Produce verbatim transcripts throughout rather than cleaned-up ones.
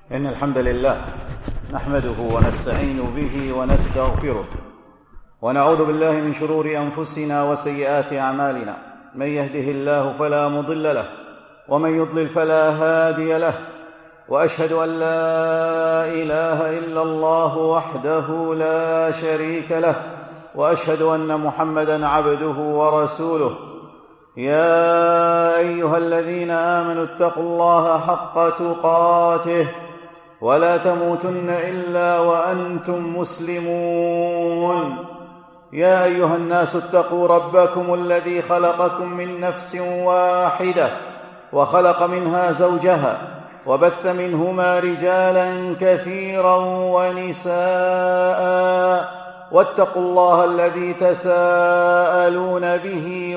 إن الحمد لله نحمده ونستعين به ونستغفره ونعوذ بالله من شرور أنفسنا وسيئات أعمالنا. من يهده الله فلا مضل له ومن يضلل فلا هادي له، وأشهد أن لا إله إلا الله وحده لا شريك له، وأشهد أن محمدًا عبده ورسوله. يا أيها الذين آمنوا اتقوا الله حق تقاته ولا تموتن إلا وأنتم مسلمون. يا أيها الناس اتقوا ربكم الذي خلقكم من نفس واحدة وخلق منها زوجها وبث منهما رجالا كثيرا ونساء، واتقوا الله الذي تساءلون به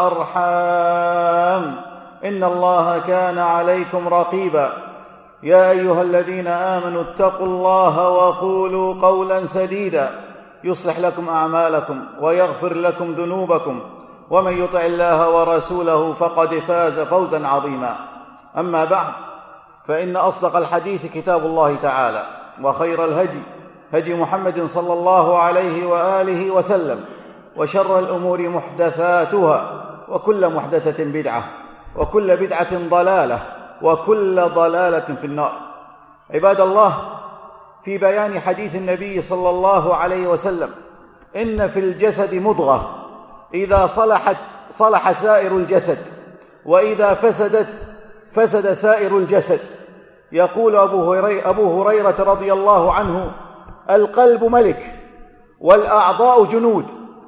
والأرحام إن الله كان عليكم رقيبا. يا أيها الذين آمنوا اتقوا الله وقولوا قولا سديدا يصلح لكم أعمالكم ويغفر لكم ذنوبكم، ومن يطع الله ورسوله فقد فاز فوزا عظيما. أما بعد، فإن أصدق الحديث كتاب الله تعالى، وخير الهدي هدي محمد صلى الله عليه وآله وسلم، وشر الأمور محدثاتها، وكل محدثة بدعة، وكل بدعة ضلالة، وكل ضلالة في النار. عباد الله، في بيان حديث النبي صلى الله عليه وسلم: إن في الجسد مضغة إذا صلحت صلح سائر الجسد، وإذا فسدت فسد سائر الجسد. يقول أبو هريرة, أبو هريرة رضي الله عنه: القلب ملك والأعضاء جنود،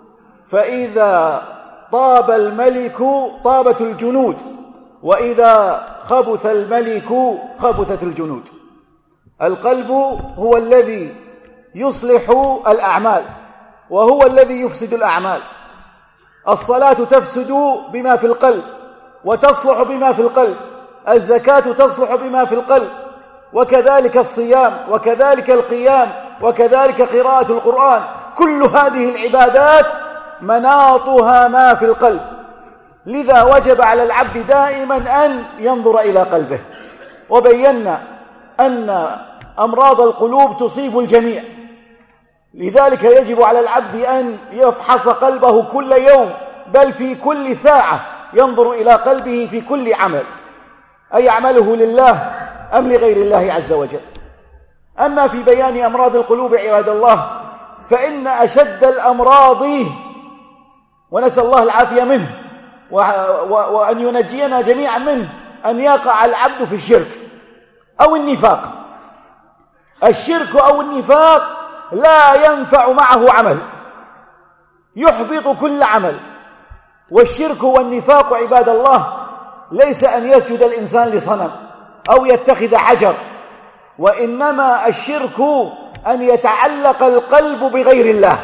فإذا طاب الملك طابت الجنود، وإذا خبث الملك خبثت الجنود. القلب هو الذي يصلح الأعمال، وهو الذي يفسد الأعمال. الصلاة تفسد بما في القلب وتصلح بما في القلب، الزكاة تصلح بما في القلب، وكذلك الصيام، وكذلك القيام، وكذلك قراءة القرآن. كل هذه العبادات مناطها ما في القلب، لذا وجب على العبد دائما أن ينظر إلى قلبه. وبينا أن أمراض القلوب تصيب الجميع، لذلك يجب على العبد أن يفحص قلبه كل يوم، بل في كل ساعة ينظر إلى قلبه في كل عمل، أيعمله لله أم لغير الله عز وجل. أما في بيان أمراض القلوب عباد الله، فإن أشد الأمراض، ونسأل الله العافية منه وأن ينجينا جميعا منه، أن يقع العبد في الشرك أو النفاق. الشرك أو النفاق لا ينفع معه عمل، يحبط كل عمل. والشرك والنفاق عباد الله ليس أن يسجد الإنسان لصنم أو يتخذ حجر، وإنما الشرك أن يتعلق القلب بغير الله.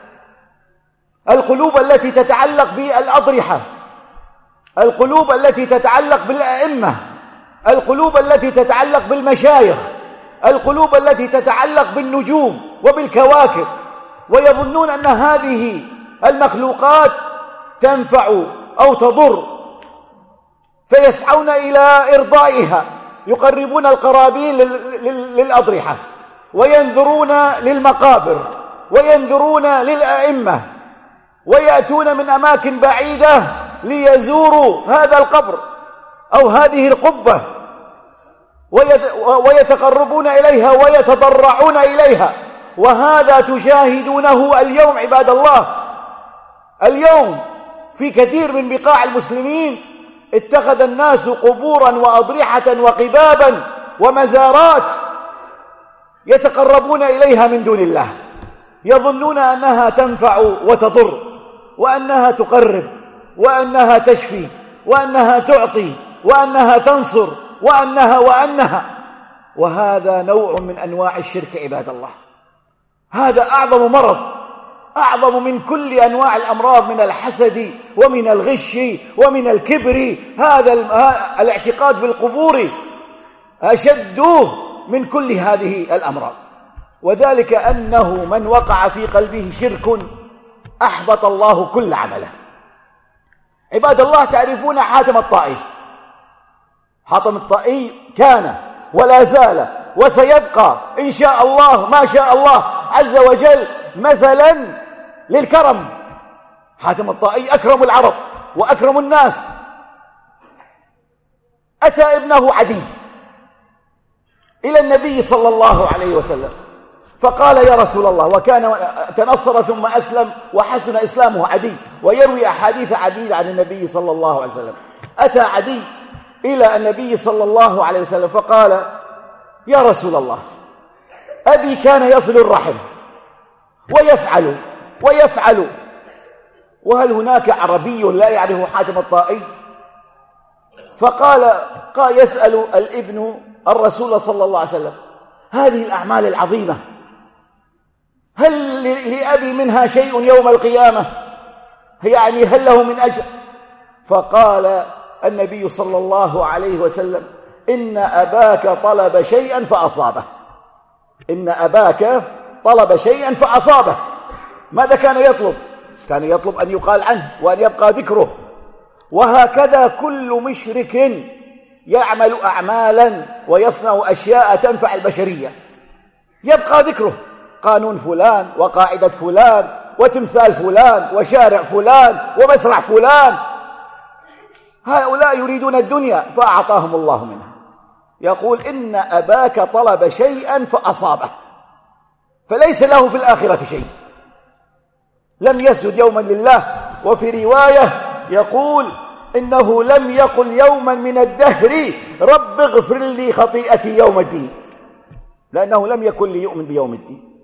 القلوب التي تتعلق بالأضرحة، القلوب التي تتعلق بالأئمة، القلوب التي تتعلق بالمشايخ، القلوب التي تتعلق بالنجوم وبالكواكب، ويظنون أن هذه المخلوقات تنفع أو تضر، فيسعون إلى إرضائها، يقربون القرابين للأضرحة، وينذرون للمقابر، وينذرون للأئمة، ويأتون من أماكن بعيدة ليزوروا هذا القبر أو هذه القبة، ويتقربون إليها ويتضرعون إليها. وهذا تشاهدونه اليوم عباد الله. اليوم في كثير من بقاع المسلمين اتخذ الناس قبورا وأضرحة وقبابا ومزارات يتقربون إليها من دون الله، يظنون أنها تنفع وتضر، وأنها تقرب، وأنها تشفي، وأنها تعطي، وأنها تنصر، وأنها وأنها وهذا نوع من أنواع الشرك عباد الله. هذا أعظم مرض، أعظم من كل أنواع الأمراض، من الحسد ومن الغش ومن الكبر. هذا الاعتقاد بالقبور أشد من كل هذه الأمراض، وذلك أنه من وقع في قلبه شرك أحبط الله كل عمله. عباد الله، تعرفون حاتم الطائي؟ حاتم الطائي كان ولا زال وسيبقى إن شاء الله ما شاء الله عز وجل مثلا للكرم. حاتم الطائي أكرم العرب وأكرم الناس. أتى ابنه عدي إلى النبي صلى الله عليه وسلم فقال يا رسول الله، وكان تنصر ثم أسلم وحسن إسلامه عدي، ويروي أحاديث عديدة عن النبي صلى الله عليه وسلم. أتى عدي إلى النبي صلى الله عليه وسلم فقال يا رسول الله، أبي كان يصل الرحم ويفعل ويفعل، وهل هناك عربي لا يعرف حاتم الطائي؟ فقال قال يسأل الابن الرسول صلى الله عليه وسلم هذه الأعمال العظيمة هل لأبي منها شيء يوم القيامة؟ يعني هل له من أجر؟ فقال النبي صلى الله عليه وسلم إن أباك طلب شيئا فأصابه. إن أباك طلب شيئا فأصابه. ماذا كان يطلب؟ كان يطلب أن يقال عنه وأن يبقى ذكره. وهكذا كل مشرك يعمل أعمالا ويصنع أشياء تنفع البشرية يبقى ذكره، قانون فلان وقاعدة فلان وتمثال فلان وشارع فلان ومسرح فلان. هؤلاء يريدون الدنيا فأعطاهم الله منها. يقول إن أباك طلب شيئا فأصابه، فليس له في الآخرة شيء، لم يسجد يوما لله. وفي رواية يقول إنه لم يقل يوما من الدهر رب اغفر لي خطيئتي يوم الدين، لأنه لم يكن ليؤمن بيوم الدين.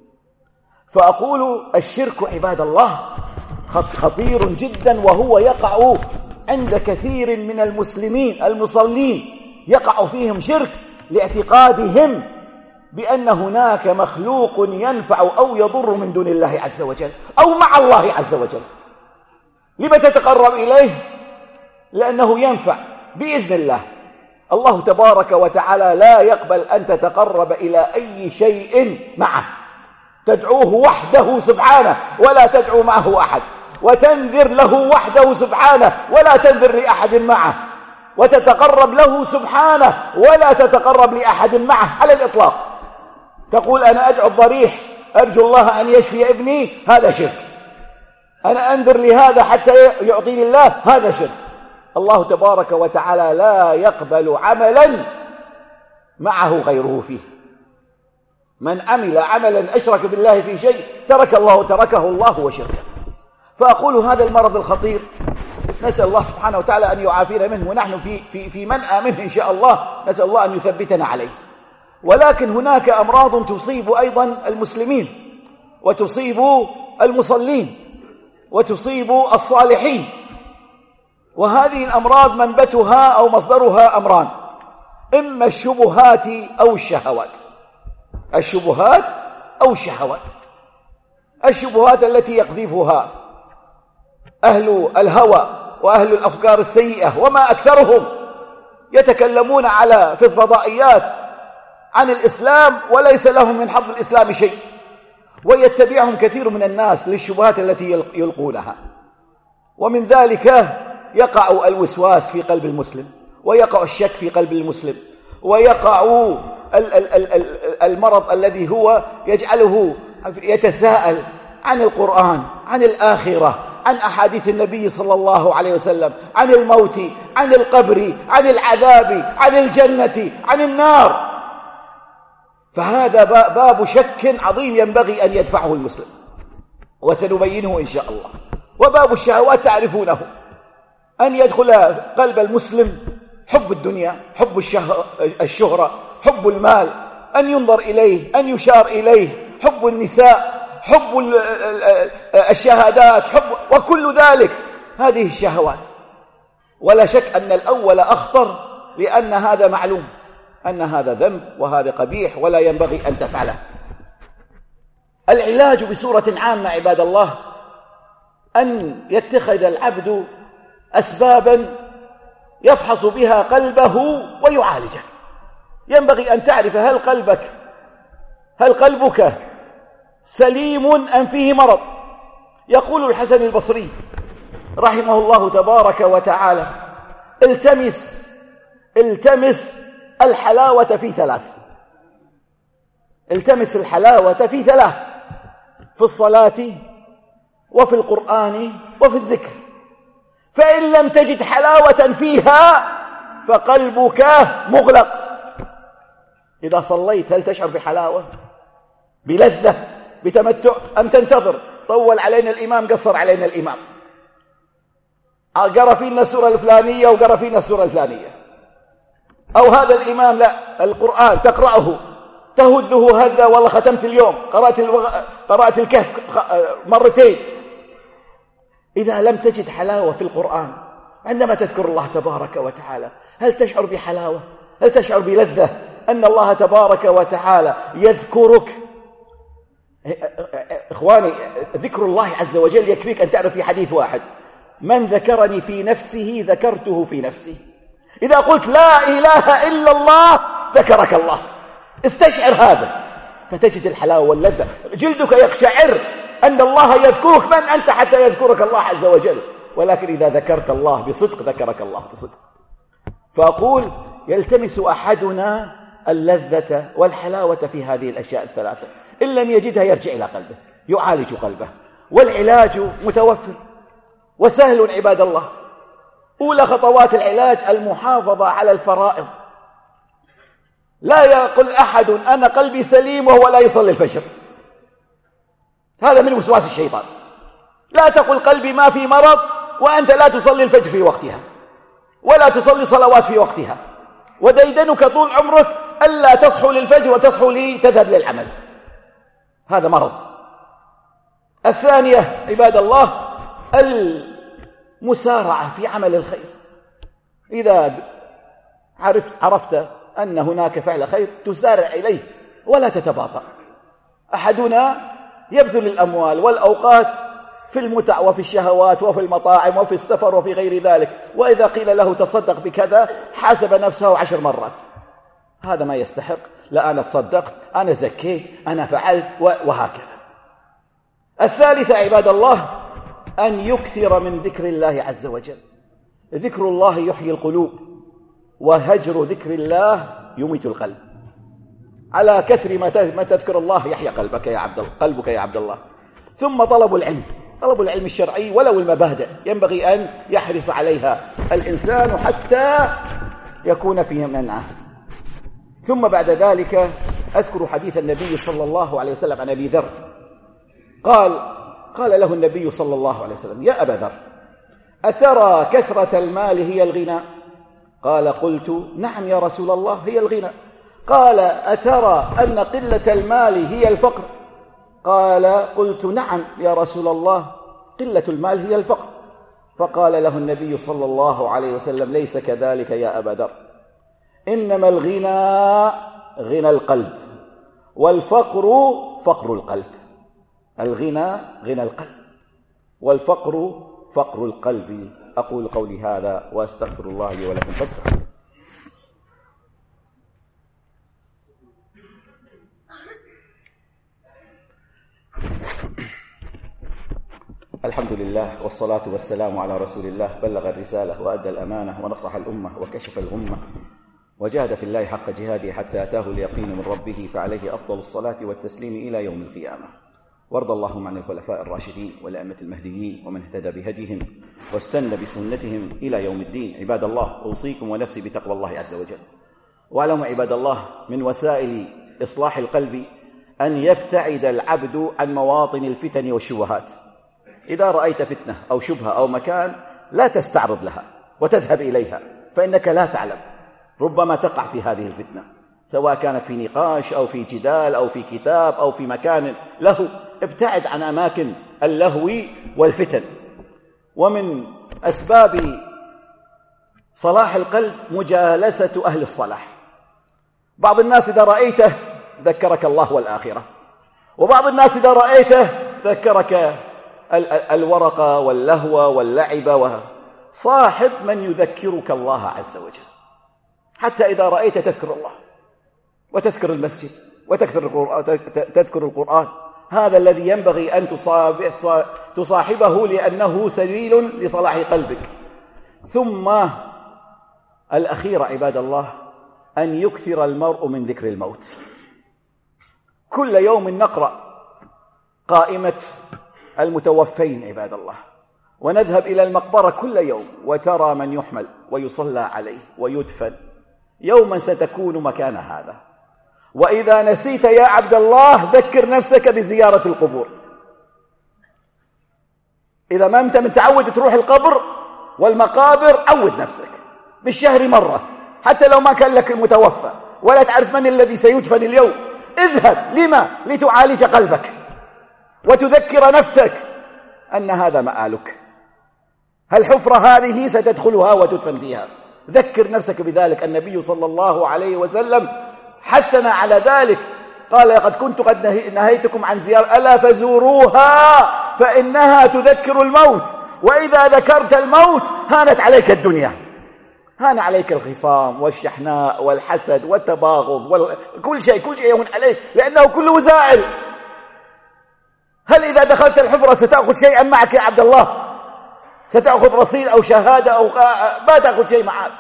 فأقول الشرك عباد الله خطير جدا، وهو يقع عند كثير من المسلمين المصلين، يقع فيهم شرك لاعتقادهم بأن هناك مخلوق ينفع أو يضر من دون الله عز وجل أو مع الله عز وجل. لما تتقرب إليه؟ لأنه ينفع بإذن الله. الله تبارك وتعالى لا يقبل أن تتقرب إلى أي شيء معه، تدعوه وحده سبحانه ولا تدعو معه أحد، وتنذر له وحده سبحانه ولا تنذر لأحد معه، وتتقرب له سبحانه ولا تتقرب لأحد معه على الإطلاق. تقول أنا أدعو الضريح أرجو الله أن يشفي ابني، هذا شرك. أنا أنذر لهذا حتى يعطيني الله، هذا شرك. الله تبارك وتعالى لا يقبل عملا معه غيره فيه. من عمل عملا أشرك بالله في شيء ترك الله تركه الله وشركه. فأقول هذا المرض الخطير نسأل الله سبحانه وتعالى أن يعافينا منه، ونحن في, في, في منأى منه إن شاء الله، نسأل الله أن يثبتنا عليه. ولكن هناك أمراض تصيب أيضا المسلمين وتصيب المصلين وتصيب الصالحين، وهذه الأمراض منبتها أو مصدرها أمران: إما الشبهات أو الشهوات. الشبهات أو الشهوات. الشبهات التي يقذفها أهل الهوى وأهل الأفكار السيئة، وما أكثرهم يتكلمون على في الفضائيات عن الإسلام وليس لهم من حظ الإسلام شيء، ويتبعهم كثير من الناس للشبهات التي يلقونها. ومن ذلك يقع الوسواس في قلب المسلم، ويقع الشك في قلب المسلم، ويقع المرض الذي هو يجعله يتساءل عن القرآن، عن الآخرة، عن أحاديث النبي صلى الله عليه وسلم، عن الموت، عن القبر، عن العذاب، عن الجنة، عن النار. فهذا باب شك عظيم ينبغي أن يدفعه المسلم، وسنبينه إن شاء الله. وباب الشهوات تعرفونه، أن يدخل قلب المسلم حب الدنيا، حب الشهرة، حب المال، أن ينظر إليه، أن يشار إليه، حب النساء، حب الشهادات، حب وكل ذلك، هذه الشهوات. ولا شك أن الأول أخطر، لأن هذا معلوم أن هذا ذنب وهذا قبيح ولا ينبغي أن تفعله. العلاج بصورة عامة عباد الله أن يتخذ العبد أسبابا يفحص بها قلبه ويعالجه. ينبغي أن تعرف هل قلبك هل قلبك سليم أم فيه مرض. يقول الحسن البصري رحمه الله تبارك وتعالى: التمس التمس الحلاوة في ثلاث. التمس الحلاوة في ثلاث: في الصلاة وفي القرآن وفي الذكر. فإن لم تجد حلاوة فيها فقلبك مغلق. إذا صليت هل تشعر بحلاوة، بلذة، بتمتع، أم تنتظر؟ طول علينا الإمام، قصر علينا الإمام، قرأ فينا السورة الفلانية وقرأ فينا السورة الفلانية، أو هذا الإمام لا القرآن تقرأه تهده هذا، والله ختمت اليوم، قرأت الوغ... قرأت الكهف مرتين. إذا لم تجد حلاوة في القرآن عندما تذكر الله تبارك وتعالى، هل تشعر بحلاوة؟ هل تشعر بلذة أن الله تبارك وتعالى يذكرك؟ إخواني، ذكر الله عز وجل يكفيك أن تعرف في حديث واحد: من ذكرني في نفسه ذكرته في نفسي. إذا قلت لا إله إلا الله ذكرك الله. استشعر هذا فتجد الحلاوة واللذة، جلدك يقشعر أن الله يذكرك. من أنت حتى يذكرك الله عز وجل؟ ولكن إذا ذكرت الله بصدق ذكرك الله بصدق. فأقول يلتمس أحدنا اللذة والحلاوة في هذه الأشياء الثلاثة، إن لم يجدها يرجع إلى قلبه، يعالج قلبه. والعلاج متوفر وسهل عباد الله. أولى خطوات العلاج المحافظة على الفرائض. لا يقول أحد أنا قلبي سليم وهو لا يصلي الفجر، هذا من وسواس الشيطان. لا تقل قلبي ما في مرض وأنت لا تصلي الفجر في وقتها ولا تصلي صلوات في وقتها، وديدنك طول عمرك ألا تصحو للفجر وتصحو لتذهب للعمل، هذا مرض. الثانية عباد الله المسارعة في عمل الخير. إذا عرفت, عرفت أن هناك فعل خير تسارع إليه ولا تتباطأ. أحدنا يبذل الأموال والأوقات في المتع وفي الشهوات وفي المطاعم وفي السفر وفي غير ذلك، وإذا قيل له تصدق بكذا حاسب نفسه عشر مرات. هذا ما يستحق. لا أنا تصدقت، أنا زكيت، أنا فعلت، وهكذا. الثالثة عباد الله أن يكثر من ذكر الله عز وجل. ذكر الله يحيي القلوب، وهجر ذكر الله يميت القلب. على كثر ما تذكر الله يحيى قلبك يا عبد الله، قلبك يا عبد الله. ثم طلب العلم، طلب العلم الشرعي ولو المبادئ ينبغي أن يحرص عليها الإنسان حتى يكون فيه منعه. ثم بعد ذلك أذكر حديث النبي صلى الله عليه وسلم عن أبي ذر قال قال له النبي صلى الله عليه وسلم: يا أبا ذر، أترى كثرة المال هي الغنى؟ قال: قلت: نعم يا رسول الله، هي الغنى. قال: أترى أن قلة المال هي الفقر؟ قال: قلت: نعم يا رسول الله، قلة المال هي الفقر. فقال له النبي صلى الله عليه وسلم: ليس كذلك يا أبا ذر، إنما الغنى غنى القلب، والفقر فقر القلب. الغنى غنى القلب، والفقر فقر القلب. أقول قولي هذا وأستغفر الله لي ولكم فاستغفروه. الحمد لله والصلاة والسلام على رسول الله، بلغ الرسالة وأدى الأمانة ونصح الأمة وكشف الغمة، وجاهد في الله حق جهاده حتى أتاه اليقين من ربه، فعليه أفضل الصلاة والتسليم إلى يوم القيامة. وارض اللهم عن الخلفاء الراشدين والأئمة المهديين ومن اهتدى بهديهم واستنى بسنتهم إلى يوم الدين. عباد الله، أوصيكم ونفسي بتقوى الله عز وجل. واعلموا عباد الله من وسائل إصلاح القلب أن يبتعد العبد عن مواطن الفتن والشبهات. إذا رأيت فتنة أو شبهة أو مكان لا تستعرض لها وتذهب إليها، فإنك لا تعلم، ربما تقع في هذه الفتنة، سواء كانت في نقاش أو في جدال أو في كتاب أو في مكان له. ابتعد عن أماكن اللهو والفتن. ومن أسباب صلاح القلب مجالسة أهل الصلاح. بعض الناس إذا رأيته ذكرك الله والآخرة، وبعض الناس إذا رأيته ذكرك الورقة واللهو واللعب. صاحب من يذكرك الله عز وجل، حتى إذا رأيت تذكر الله وتذكر المسجد وتذكر القرآن. هذا الذي ينبغي أن تصاحبه لأنه سبيل لصلاح قلبك. ثم الأخير عباد الله أن يكثر المرء من ذكر الموت. كل يوم نقرأ قائمة المتوفين عباد الله، ونذهب إلى المقبرة كل يوم وترى من يحمل ويصلى عليه ويدفن. يوما ستكون مكان هذا. وإذا نسيت يا عبد الله ذكر نفسك بزيارة القبور. إذا ما أنت متعود تروح القبر والمقابر، عود نفسك بالشهر مرة، حتى لو ما كان لك المتوفى ولا تعرف من الذي سيدفن اليوم، اذهب. لما؟ لتعالج قلبك وتذكر نفسك أن هذا مآلك. الحفرة هذه ستدخلها وتدفن فيها. ذكر نفسك بذلك. النبي صلى الله عليه وسلم حثنا على ذلك، قال لقد كنت قد نهيتكم عن زيارة ألا فزوروها فإنها تذكر الموت، وإذا ذكرت الموت هانت عليك الدنيا، هان عليك الخصام والشحناء والحسد والتباغض وكل شيء كل شيء يهون عليك، لأنه كله زائل. هل إذا دخلت الحفرة ستأخذ شيئا معك يا عبد الله؟ ستأخذ رصيد أو شهادة أو ما تأخذ شيء معك.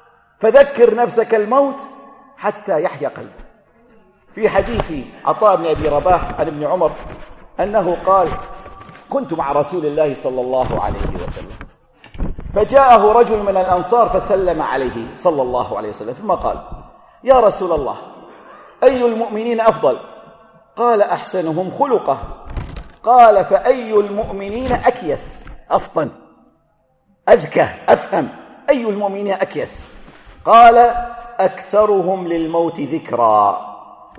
فذكر نفسك الموت حتى يحيا قلبك. في حديث عطاء بن أبي رباح عن ابن عمر أنه قال: كنت مع رسول الله صلى الله عليه وسلم، فجاءه رجل من الأنصار فسلم عليه صلى الله عليه وسلم، ثم قال: يا رسول الله، أي المؤمنين أفضل؟ قال: أحسنهم خلقه. قال: فأي المؤمنين أكيس؟ أفطن، أذكى، أفهم. أي المؤمنين أكيس؟ قال: أكثرهم للموت ذكرا،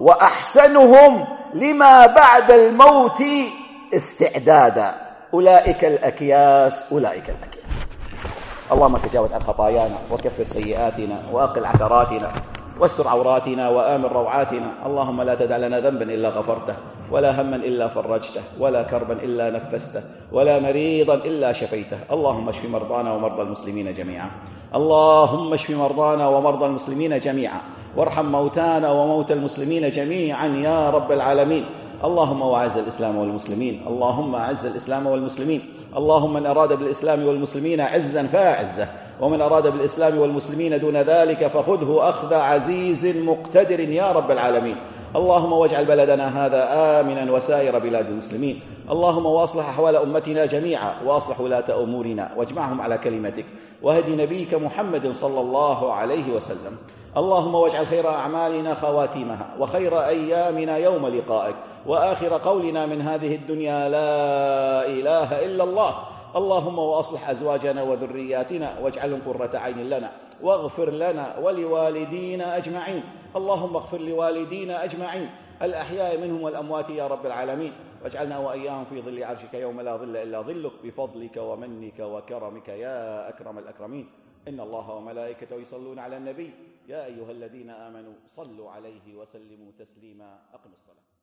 وأحسنهم لما بعد الموت استعدادا. أولئك الأكياس، أولئك الأكياس. اللهم تجاوز عن خطايانا وكفر سيئاتنا وأقل عثراتنا واستر عوراتنا وآمن روعاتنا. اللهم لا تدع لنا ذنبا إلا غفرته، ولا هما إلا فرجته، ولا كربا إلا نفسته، ولا مريضا إلا شفيته. اللهم اشف مرضانا ومرضى المسلمين جميعا. اللهم اشف مرضانا ومرضى المسلمين جميعا، وارحم موتانا وموتى المسلمين جميعا يا رب العالمين. اللهم وأعز الإسلام والمسلمين. اللهم أعز الإسلام والمسلمين. اللهم من أراد بالإسلام والمسلمين عزا فأعزه، ومن أراد بالإسلام والمسلمين دون ذلك فخذه أخذ عزيز مقتدر يا رب العالمين. اللهم واجعل بلدنا هذا آمنا وسائر بلاد المسلمين. اللهم واصلح أحوال أمتنا جميعا، وأصلح ولاة أمورنا، واجمعهم على كلمتك، وهدي نبيك محمد صلى الله عليه وسلم. اللهم واجعل خير أعمالنا خواتيمها، وخير أيامنا يوم لقائك، وآخر قولنا من هذه الدنيا لا إله إلا الله. اللهم وأصلح أزواجنا وذرياتنا واجعلهم قرة عين لنا، واغفر لنا ولوالدينا أجمعين. اللهم اغفر لوالدينا أجمعين الأحياء منهم والأموات يا رب العالمين، واجعلنا وإياهم في ظل عرشك يوم لا ظل إلا ظلك، بفضلك ومنك وكرمك يا أكرم الأكرمين. إن الله وملائكته يصلون على النبي يا أيها الذين آمنوا صلوا عليه وسلموا تسليما. أقم الصلاة.